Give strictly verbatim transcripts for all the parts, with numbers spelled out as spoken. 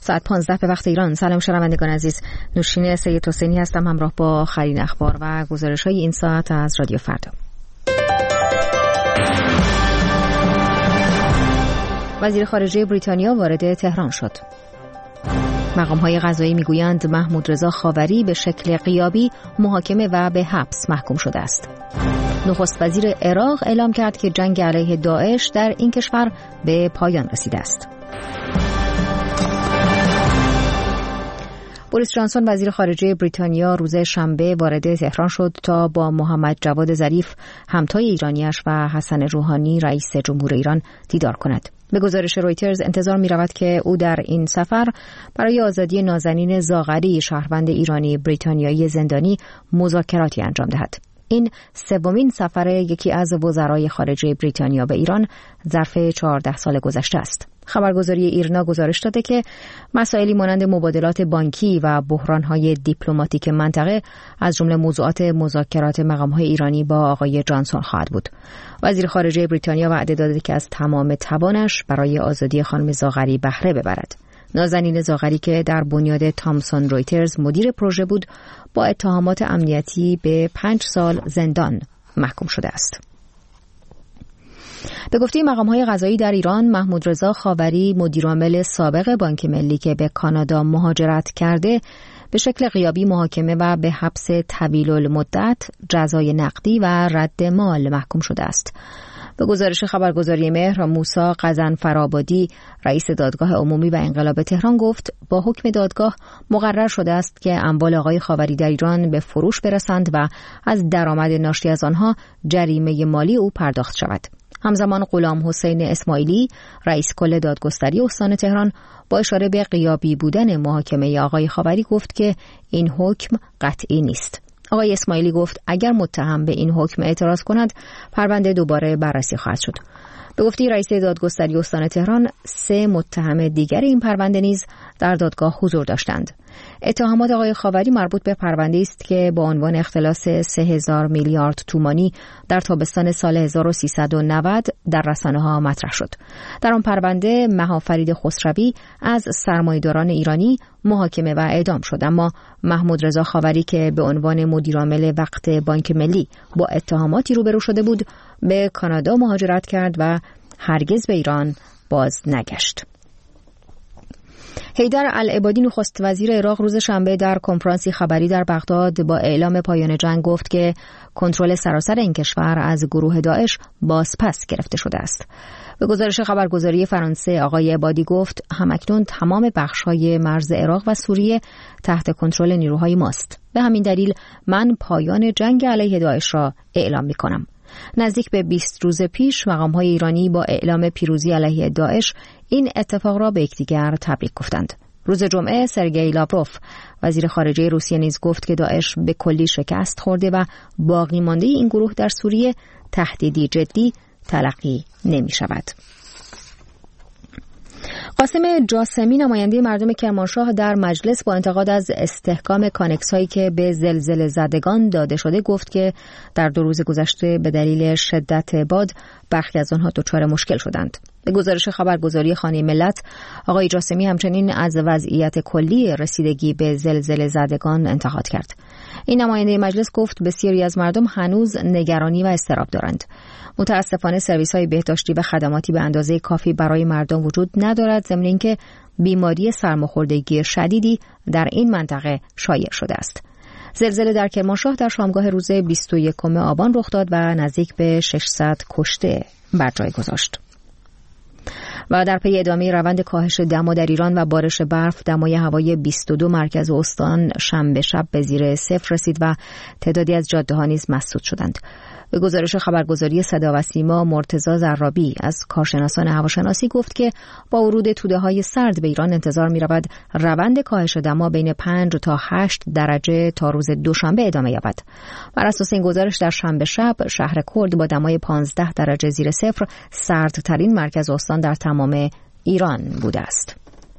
ساعت پانزده به وقت ایران. سلام شنوندگان عزیز، نوشین سید حسینی هستم همراه با خرین اخبار و گزارش‌های این ساعت از رادیو فردا. وزیر خارجه بریتانیا وارد تهران شد. مقام‌های قضایی میگویند محمود رضا خاوری به شکل غیابی محاکمه و به حبس محکوم شده است. نخست وزیر عراق اعلام کرد که جنگ علیه داعش در این کشور به پایان رسیده است. بوریس جانسون وزیر خارجه بریتانیا روز شنبه وارد تهران شد تا با محمد جواد ظریف همتای ایرانیش و حسن روحانی رئیس جمهور ایران دیدار کند. به گزارش رویترز انتظار می رود که او در این سفر برای آزادی نازنین زاغری شهروند ایرانی بریتانیایی زندانی مذاکراتی انجام دهد. این سومین سفر یکی از وزرای خارجه بریتانیا به ایران ظرف چهارده سال گذشته است. خبرگزاری ایرنا گزارش داده که مسائلی مانند مبادلات بانکی و بحران‌های دیپلماتیک منطقه از جمله موضوعات مذاکرات مقام‌های ایرانی با آقای جانسون خواهد بود. وزیر خارجه بریتانیا وعده داده که از تمام توانش برای آزادی خانم زاغری بهره ببرد. نازنین زاغری که در بنیاد تامسون رویترز مدیر پروژه بود، با اتهامات امنیتی به پنج سال زندان محکوم شده است. به گفته مقام‌های قضایی در ایران، محمود رضا خاوری مدیرعامل سابق بانک ملی که به کانادا مهاجرت کرده به شکل غیابی محاکمه و به حبس طویل المدت، جزای نقدی و رد مال محکوم شده است. به گزارش خبرگزاری مهر، موسی قزنفرآبادی رئیس دادگاه عمومی و انقلاب تهران گفت با حکم دادگاه مقرر شده است که اموال آقای خاوری در ایران به فروش برسند و از درآمد ناشی از آنها جریمه مالی او پرداخت شود. همزمان غلام حسین اسماعیلی رئیس کل دادگستری استان تهران با اشاره به غیابی بودن محاکمه آقای خاوری گفت که این حکم قطعی نیست. آقای اسماعیلی گفت اگر متهم به این حکم اعتراض کند پرونده دوباره بررسی خواهد شد. به گفته رئیس دادگستری استان تهران، سه متهم دیگر این پرونده نیز در دادگاه حضور داشتند. اتهامات آقای خاوری مربوط به پرونده است که با عنوان اختلاس سه هزار میلیارد تومانی در تابستان سال هزار و سیصد و نود در رسانه‌ها مطرح شد. در آن پرونده مها فرید خسروی از سرمایه‌داران ایرانی محاکمه و اعدام شد، اما محمود رضا خاوری که به عنوان مدیرعامل وقت بانک ملی با اتهاماتی روبرو شده بود، به کانادا مهاجرت کرد و هرگز به ایران باز نگشت. حیدر العبادی نخست وزیر عراق روز شنبه در کنفرانسی خبری در بغداد با اعلام پایان جنگ گفت که کنترل سراسر این کشور از گروه داعش بازپس گرفته شده است. به گزارش خبرگزاری فرانسه، آقای عبادی گفت همکنون تمام بخش‌های مرز عراق و سوریه تحت کنترل نیروهای ماست. به همین دلیل من پایان جنگ علیه داعش را اعلام می‌کنم. نزدیک به بیست روز پیش مقام‌های ایرانی با اعلام پیروزی علیه داعش این اتفاق را به یکدیگر تبریک گفتند. روز جمعه سرگئی لاوروف وزیر خارجه روسیه نیز گفت که داعش به کلی شکست خورده و باقی مانده این گروه در سوریه تهدیدی جدی تلقی نمی شود. قاسم جاسمی نماینده مردم کرمانشاه در مجلس با انتقاد از استحکام کانکس هایی که به زلزله زدگان داده شده گفت که در دو روز گذشته به دلیل شدت باد برخی از آنها دچار مشکل شدند. به گزارش خبرگزاری خانه ملت، آقای جاسمی همچنین از وضعیت کلی رسیدگی به زلزله زدگان انتقاد کرد. این نماینده مجلس گفت بسیاری از مردم هنوز نگرانی و اضطراب دارند. متاسفانه سرویس‌های بهداشتی و خدماتی به اندازه کافی برای مردم وجود ندارد، ضمن اینکه بیماری سرماخوردگی شدیدی در این منطقه شایع شده است. زلزله در کرمانشاه در شامگاه روز بیست و یکم آبان رخ داد و نزدیک به ششصد کشته بر جای گذاشت. و در پی ادامه روند کاهش دما در ایران و بارش برف، دمای هوای بیست و دو مرکز استان شنبه شب به زیر صفر رسید و تعدادی از جاده‌ها نیز مسدود شدند. به گزارش خبرگزاری صدا و سیما، مرتضی زرابی از کارشناسان هواشناسی گفت که با ورود توده‌های سرد به ایران انتظار می‌رود روند کاهش دما بین پنج تا هشت درجه تا روز دوشنبه ادامه یابد. بر اساس این گزارش در شنبه شب شهر کرد با دمای پانزده درجه زیر صفر سردترین مرکز استان در تمام ایران بوده است.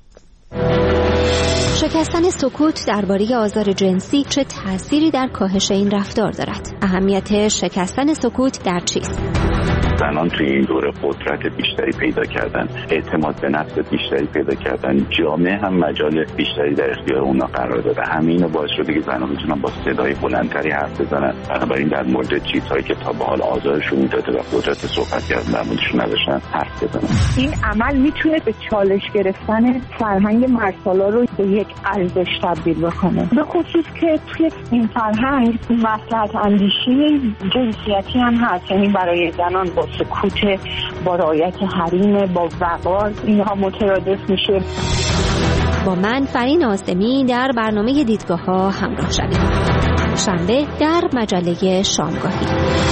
شکستن سکوت درباره آزار جنسی چه تأثیری در کاهش این رفتار دارد؟ اهمیت شکستن سکوت در چیست؟ زنان توی این دوره قدرت بیشتری پیدا کردن، اعتماد به نفس بیشتری پیدا کردن، جامعه هم مجال بیشتری در اختیار اونا قرار داده. همین باعث شده که زنان میتونن با صدای بلندتری حرف بزنن. بنابراین در مورد چیزهایی که تا به حال آزارشون میداده و قدرت صحبت کردن در موردشون نداشتن حرف بزنن. این عمل میتونه به چالش گرفتن فرهنگ مرسالا رو به یک ارزش تبدیل بکنه، به خصوص که توی این فرهنگ مصلحت اندیشی جنسیتی هم هست، یعنی برای زنان با سکوت، با رعایت حریم، با وقار اینها مترادف میشه. با من فرین آسمی در برنامه دیدگاه ها همراه شدید. شنبه در مجله شامگاهی.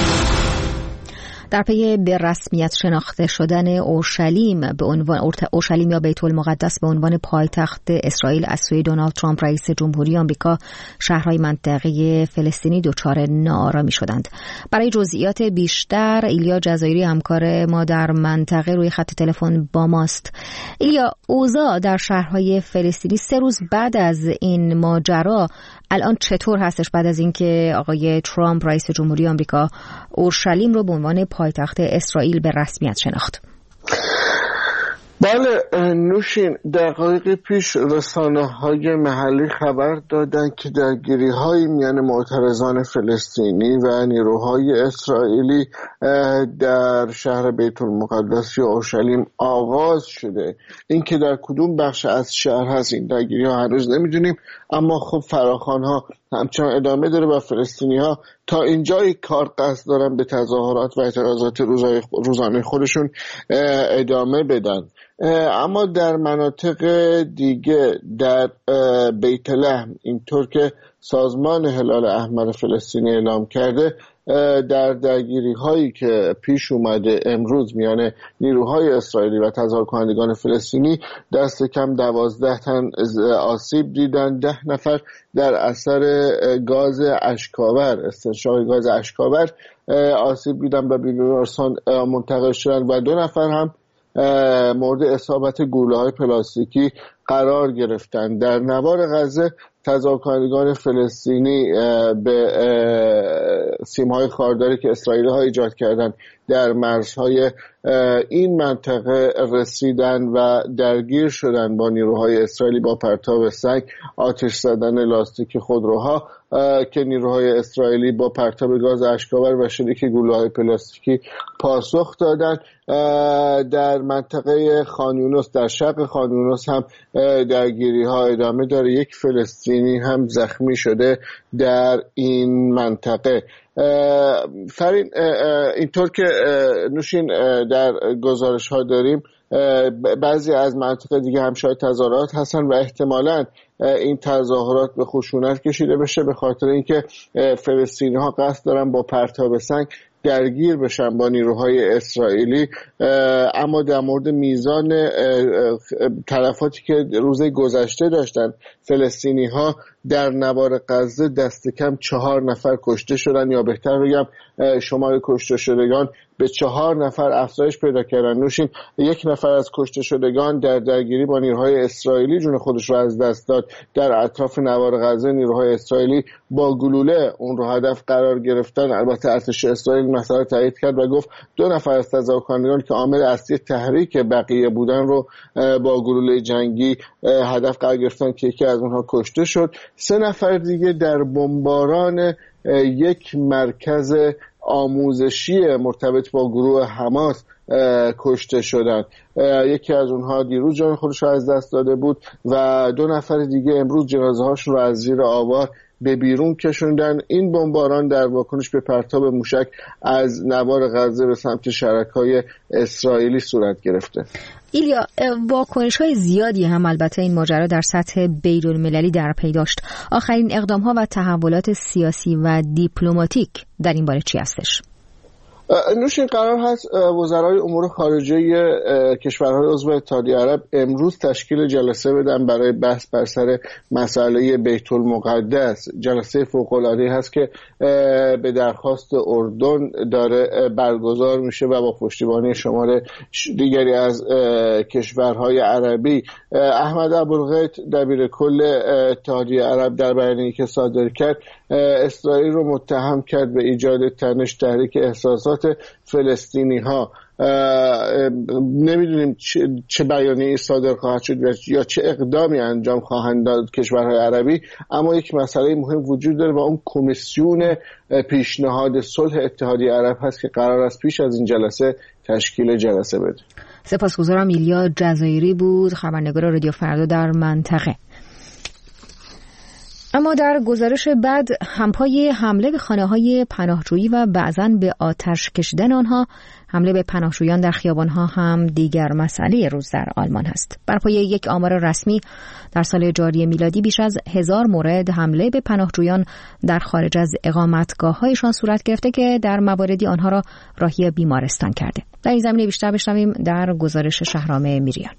در پی به رسمیت شناخته شدن اورشلیم به عنوان اورشلیم یا بیت المقدس به عنوان پایتخت اسرائیل از سوی دونالد ترامپ رئیس جمهوری آمریکا، شهرهای منطقه فلسطینی دچار ناآرامی شدند. برای جزئیات بیشتر ایلیا جزایری همکار ما در منطقه روی خط تلفن با ماست. ایلیا، اوضاع در شهرهای فلسطینی سه روز بعد از این ماجرا الان چطور هستش بعد از اینکه آقای ترامپ رئیس جمهوری آمریکا اورشلیم رو به عنوان پایتخت اسرائیل به رسمیت شناخت؟ بله نوشین، دقایق پیش رسانه‌های محلی خبر دادند که درگیری‌های میان معترضان فلسطینی و نیروهای اسرائیلی در شهر بیت المقدس یا اورشلیم آغاز شده. اینکه در کدوم بخش از شهر هست این درگیری‌ها هنوز نمیدونیم، اما خب فراخوان‌ها همچنان ادامه داره و فلسطینی‌ها تا اینجای کار قصد دارن به تظاهرات و اعتراضات روزانه خودشون ادامه بدن. اما در مناطق دیگه در بیت لحم، اینطور که سازمان هلال احمر فلسطینی اعلام کرده، در درگیری هایی که پیش اومده امروز میان نیروهای اسرائیلی و تظاهرکنندگان فلسطینی دست کم دوازده تن آسیب دیدن. ده نفر در اثر گاز اشکاور، استنشاق گاز اشکاور آسیب دیدن و به بیمارستان منتقل شدن و دو نفر هم مورد اصابت گلوله‌های پلاستیکی قرار گرفتن. در نوار غزه تظاهرکنندگان فلسطینی به سیم‌های خارداری که اسرائیلی‌ها ایجاد کردن در مرزهای این منطقه رسیدن و درگیر شدن با نیروهای اسرائیلی با پرتاب سنگ، آتش زدن لاستیک خودروها که نیروهای اسرائیلی با پرتاب گاز اشکاور و شلیک گلوله‌های پلاستیکی پاسخ دادن. در منطقه خان یونس، در شرق خان یونس هم درگیری‌ها ادامه داره. یک فلسطینی هم زخمی شده در این منطقه. فرین، اینطور که نوشین در گزارش ها داریم، بعضی از مناطق دیگه هم شاید تظاهرات هستن و احتمالاً این تظاهرات به خشونت کشیده بشه، به خاطر اینکه فلسطینی ها قصد دارن با پرتاب سنگ درگیر بشن با نیروهای اسرائیلی. اما در مورد میزان تلفاتی که روز گذشته داشتن فلسطینی ها در نوار غزه، دست کم چهار نفر کشته شدن، یا بهتر بگم شمار کشته شدگان به چهار نفر افزایش پیدا کردن. نوشین، یک نفر از کشته شدگان در درگیری با نیروهای اسرائیلی جون خودش رو از دست داد. در اطراف نوار غزه نیروهای اسرائیلی با گلوله اون رو هدف قرار گرفتن. البته ارتش اسرائیل مسئله تایید کرد و گفت دو نفر از تظاهرکنندگان که عامل اصلی تحریک بقیه بودن رو با گلوله جنگی هدف قرار گرفتن که یکی از اونها کشته شد. سه نفر دیگه در بمباران یک مرکز آموزشی مرتبط با گروه حماس کشته شدند. یکی از اونها دیروز جان خودش رو از دست داده بود و دو نفر دیگه امروز جنازه هاشون رو از زیر آوار به بیرون کشوندن. این بمباران در واکنش به پرتاب موشک از نوار غزه به سمت شرکای اسرائیلی صورت گرفته. ایلیا، واکنش‌های زیادی هم البته این ماجرا در سطح بین‌المللی در پی داشت. آخرین اقدام‌ها و تحولات سیاسی و دیپلماتیک در این باره چی هستش؟ نوشین، قرار هست وزرای امور خارجه کشورهای عضو اتحادیه عرب امروز تشکیل جلسه بدن برای بحث بر سر مسئله بیت المقدس. جلسه فوق‌العاده‌ای هست که به درخواست اردن داره برگزار میشه و با پشتیبانی شمار دیگری از کشورهای عربی. احمد ابوالغیث دبیر کل اتحادیه عرب در بیانیه‌ای که صادر کرد اسرائیل رو متهم کرد به ایجاد تنش، تحریک احساسات توسط فلسطینی ها نمیدونیم چه بیانیه‌ای صادر خواهد شد یا چه اقدامی انجام خواهند داد کشورهای عربی، اما یک مسئله مهم وجود داره و اون کمیسیون پیشنهاد صلح اتحادیه عرب هست که قرار است پیش از این جلسه تشکیل جلسه بده. سپاسگزارم. ایلیا جزایری بود، خبرنگار رادیو فردا در منطقه. اما در گزارش بعد همپای حمله به خانه‌های پناهجویی و بعضاً به آتش کشیدن آنها، حمله به پناهجویان در خیابان‌ها هم دیگر مسئله روز در آلمان است. بر پایه یک آمار رسمی در سال جاری میلادی بیش از هزار مورد حمله به پناهجویان در خارج از اقامتگاه‌هایشان صورت گرفته که در مواردی آنها را راهی بیمارستان کرده. در این زمینه بیشتر بشنویم در گزارش شهرام میریان.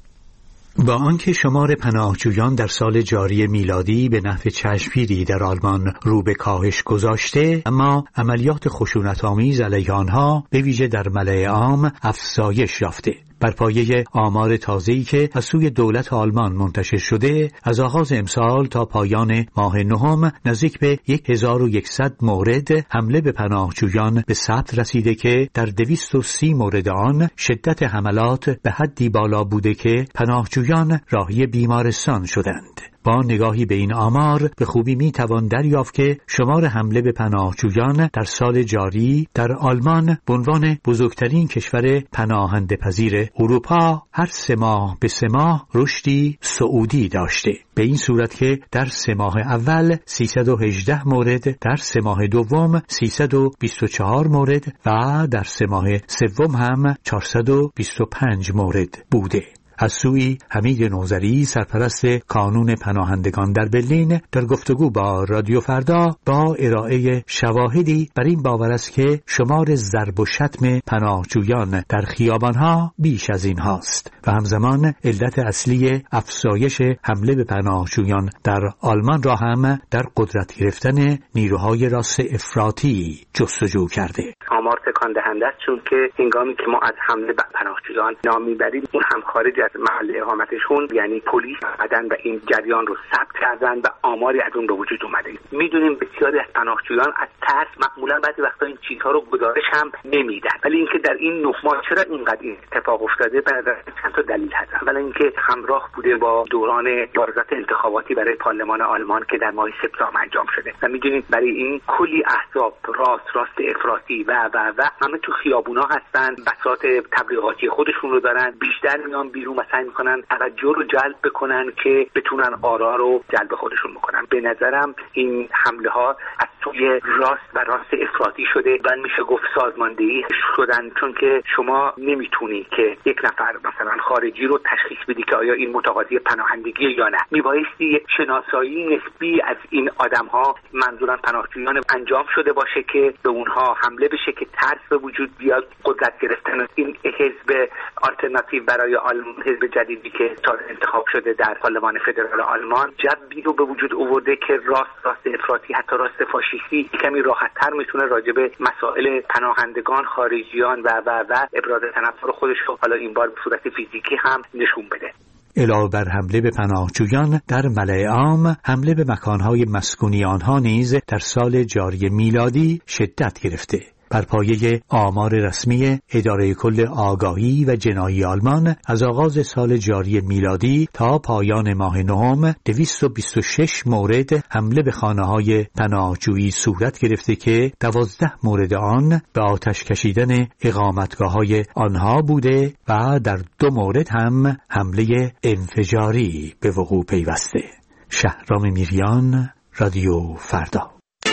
با آنکه شمار پناهجویان در سال جاری میلادی به نحو چشمگیری در آلمان رو به کاهش گذاشته، اما عملیات خشونت‌آمیز علیه آنها به ویژه در ملأ عام افزایش یافته. بر پایه آمار تازه‌ای که از سوی دولت آلمان منتشر شده، از آغاز امسال تا پایان ماه نهم نزدیک به هزار و صد مورد حمله به پناهجویان به ثبت رسیده که در دویست و سی مورد آن شدت حملات به حدی بالا بوده که پناهجویان راهی بیمارستان شدند. با نگاهی به این آمار به خوبی می توان دریافت که شمار حمله به پناهجویان در سال جاری در آلمان به عنوان بزرگترین کشور پناهنده پذیر اروپا هر سه ماه به سه ماه رشدی صعودی داشته، به این صورت که در سه ماه اول سیصد و هجده مورد، در سه ماه دوم سیصد و بیست و چهار مورد و در سه ماه سوم هم چهارصد و بیست و پنج مورد بوده. از سوی حمید نوذری، سرپرست کانون پناهندگان در برلین، در گفتگو با رادیو فردا با ارائه شواهدی بر این باور است که شمار ضرب و شتم پناهجویان در خیابانها بیش از این هاست و همزمان علت اصلی افزایش حمله به پناهجویان در آلمان را هم در قدرت گرفتن نیروهای راست افراطی جستجو کرده. آمار تکان دهنده است، چون که هنگامی که ما از حمله به پناهجویان نام میبریم، اون هم خارج از محل اقامتشون یعنی پلیس آمدن و این جریان رو ثبت کردن و آماری از اون به وجود اومده. میدونیم بسیاری از پناهجویان از ترس معمولا بعضی وقتا این چیزها رو گزارش هم نمیدن، ولی اینکه در این نه ماه چرا اینقدر این اتفاق افتاده به نظر چند تا دلیل هست. اولا اینکه همراه بوده با دوران مبارزات انتخاباتی برای پارلمان آلمان که در ماه سپتامبر انجام شده و میدونید برای این کلی احزاب راست راست افراطی و و و همه تو خیابونا هستن، بساط تبلیغاتی خودشون رو دارن، بیشتر میان بیرون و سعی میکنن توجه رو جلب بکنن که بتونن آرا رو جلب خودشون بکنن. به نظرم این حمله ها از سوی راست و راست افراطی شده و میشه گفت سازماندهی شدن، چون که شما نمیتونی که یک نفر مثلا خارجی رو تشخیص بدی که آیا این متقاضی پناهندگی یا نه. میبایستی یک شناسایی نسبی از این آدم ها، منظورم پناهجویان، انجام شده باشه که به اونها حمله بشه که ترس به وجود بیاد. قدرت گرفتن این حزب آلترناتیو برای آلمان، حزب جدیدی که تا انتخاب شده در پارلمان فدرال آلمان، جبی رو به وجود آورده که راست راست افراطی، حتی راست فاشیستی کمی راحت‌تر میتونه راجع به مسائل پناهندگان، خارجیان و و و ابراز تنفر خودش رو حالا این بار به صورت فیزیکی هم نشون بده. علاوه بر حمله به پناهجویان در ملأ عام، حمله به مکانهای مسکونی آنها نیز در سال جاری میلادی شدت گرفته. بر پایه آمار رسمی اداره کل آگاهی و جنایی آلمان، از آغاز سال جاری میلادی تا پایان ماه نهم دویست و بیست و شش مورد حمله به خانه‌های پناهجویی صورت گرفته که دوازده مورد آن به آتش کشیدن اقامتگاه‌های آنها بوده و در دو مورد هم حمله انفجاری به وقوع پیوسته. شهرام میریان، رادیو فردا.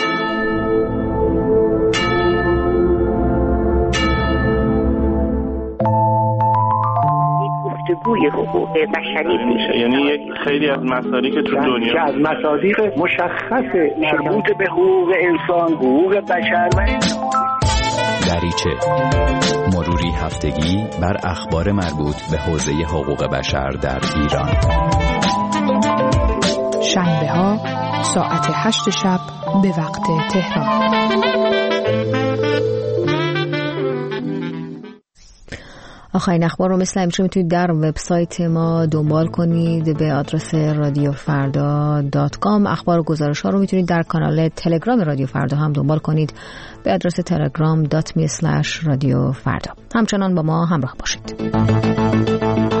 گفتگوی حقوق بشری میشه، یعنی یک خیلی از مسائلی که تو دنیا که از مصادیق مشخص مربوط به حقوق انسان، حقوق بشر و دریچه مروری هفتگی بر اخبار مربوط به حوزه حقوق بشر در ایران. شنبه ها ساعت هشت شب به وقت تهران. آخرین اخبار رو مثل همیشه میتونید در وبسایت ما دنبال کنید به آدرس رادیو فردا دات کام. اخبار و گزارش ها رو میتونید در کانال تلگرام رادیو فردا هم دنبال کنید به آدرس تلگرام دات می اسلش رادیو فردا. همچنان با ما همراه باشید.